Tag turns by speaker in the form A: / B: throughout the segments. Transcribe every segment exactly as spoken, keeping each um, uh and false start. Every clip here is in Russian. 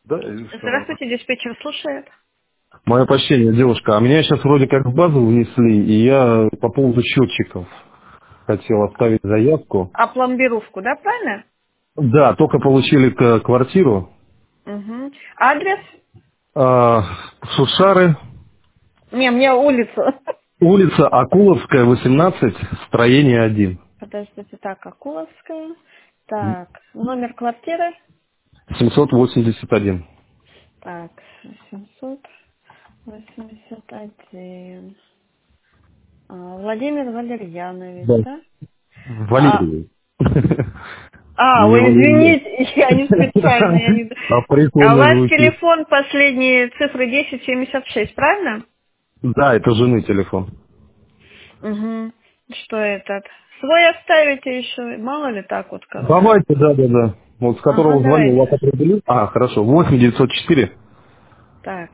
A: Да, я вижу, что она.
B: Здравствуйте, диспетчер слушает.
A: Мое почтение, девушка. А меня сейчас вроде как в базу внесли, и я по поводу счетчиков хотел оставить заявку.
B: А пломбировку, да, правильно?
A: Да, только получили к- квартиру.
B: Угу. Адрес?
A: А, Шушары,
B: Не, мне улица.
A: улица Акуловская, восемнадцать, строение один.
B: Подождите, так, Акуловская. Так, номер квартиры?
A: семьсот восемьдесят один.
B: Так, семьсот восемьдесят один. А, Владимир Валерьянович,
A: Да.
B: да? А,
A: Валерий.
B: а,
A: Не
B: ой,
A: Валерий.
B: извините, я не специально. Я не...
A: А
B: А у
A: прикольно
B: вас
A: звучит.
B: телефон последние цифры десять семьдесят шесть, правильно?
A: Да, это жены телефон.
B: Угу. Что этот? Свой оставите еще, мало ли так вот как-то.
A: Давайте, да, да, да. Вот с
B: Ага,
A: которого звонил, вас
B: давайте.
A: определил? А, хорошо. восемь девятьсот четыре.
B: Так,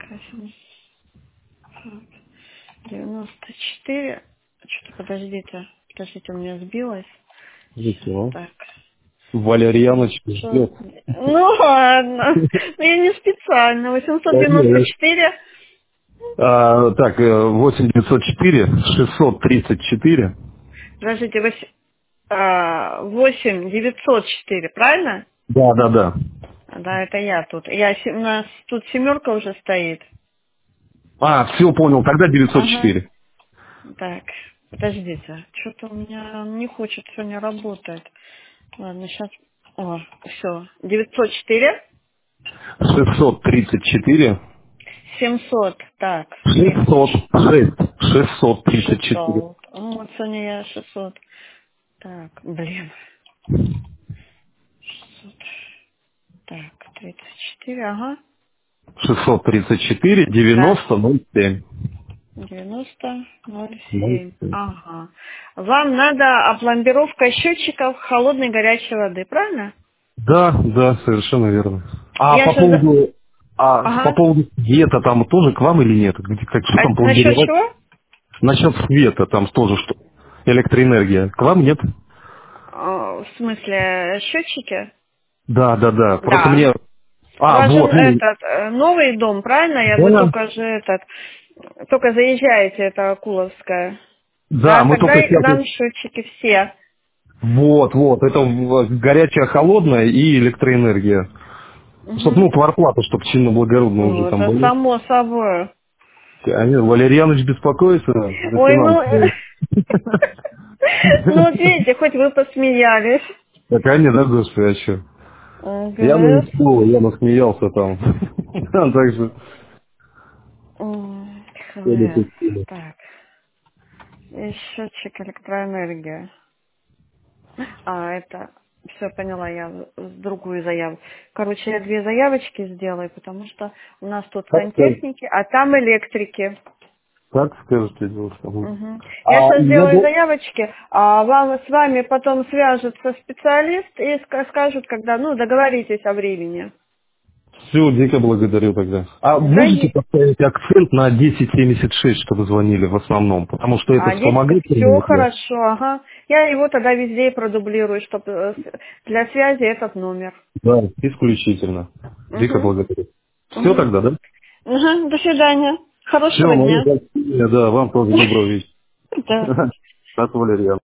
B: девяносто четыре. Что-то подождите, подождите, у меня сбилось. Сейчас,
A: Ничего.
B: так.
A: Валерьяныч
B: Что?
A: ждет.
B: Ну ладно, ну я не специально. восемьсот
A: Да, не,
B: девяносто
A: я-
B: четыре.
A: А, так, э, восемь девятьсот четыре шестьсот тридцать четыре.
B: Подождите, вось- а, восемь девятьсот четыре, правильно?
A: Да, да, да.
B: А, Да, это я тут. Я, се- у нас тут семерка уже стоит.
A: А, все понял, тогда девятьсот
B: Ага.
A: четыре.
B: Так, подождите. Что-то у меня не хочет сегодня работать. Ладно, сейчас... О, все. девятьсот четыре
A: шестьсот тридцать четыре.
B: семьсот. Так, тридцать.
A: шестьсот шесть. шестьсот тридцать четыре.
B: шестьсот. Ну, вот сегодня я шестьсот. Так, блин. шестьсот. Так, тридцать четыре, ага.
A: шестьсот тридцать четыре
B: Да.
A: девяносто ноль семь.
B: девяносто ноль
A: ноль
B: семь.
A: семь.
B: Ага. Вам надо опломбировка счетчиков холодной и горячей воды, правильно?
A: Да, да, совершенно верно. А
B: Я
A: по
B: сейчас...
A: поводу, а по
B: Ага.
A: поводу света там тоже к вам или нет? Где, как, что
B: А
A: там
B: насчет
A: пломбировать?
B: чего?
A: Насчет света там тоже что? Электроэнергия. К вам нет?
B: А, В смысле, счетчики?
A: Да, да, да. Просто
B: Да.
A: мне...
B: У
A: А,
B: вас же
A: вот, ну,
B: этот э, новый дом, правильно? Я вы
A: да,
B: только же этот только заезжаете, это Акуловская.
A: да,
B: Да,
A: мы
B: тогда
A: только
B: и к
A: сейчас...
B: нам счетчики все.
A: Вот, вот, это в- горячая, холодная и электроэнергия. Чтоб,
B: Угу.
A: ну, квартплата, чтобы чинно-благородно уже
B: Ну,
A: там
B: это
A: было.
B: само собой.
A: Они, Валерьянович беспокоится за
B: Ой, ну,
A: финансы.
B: ну вот видите, хоть вы посмеялись.
A: Так они, да, господи, а что? Я ну
B: Ага.
A: ничего, я насмеялся там. Так что...
B: М,
A: я
B: Хмель.
A: допустил.
B: Так, и счетчик электроэнергия. А, это... Все, поняла, я в- другую заяву. Короче, я две заявочки сделаю, потому что у нас тут
A: Как скажете,
B: сантехники, а там электрики.
A: как скажете, девушка.
B: Мгм. Я
A: А
B: сейчас
A: я
B: сделаю
A: до...
B: заявочки, а вам, с вами потом свяжется специалист и ска- скажут, когда, ну, договоритесь о времени.
A: Все, дико благодарю тогда. А можете
B: Взаи-
A: поставить акцент на десять семьдесят шесть, чтобы звонили в основном? Потому что это
B: А здесь все
A: вспомогательные для...
B: хорошо, ага. Я его тогда везде и продублирую, чтобы для связи этот номер.
A: Да, исключительно. Дико
B: Угу.
A: благодарю. Все
B: Угу.
A: тогда, да?
B: Угу. До свидания.
A: Все,
B: Хорошего
A: мое
B: дня.
A: почтение, да, вам тоже доброго вечера.
B: Да.
A: От Валерьяна.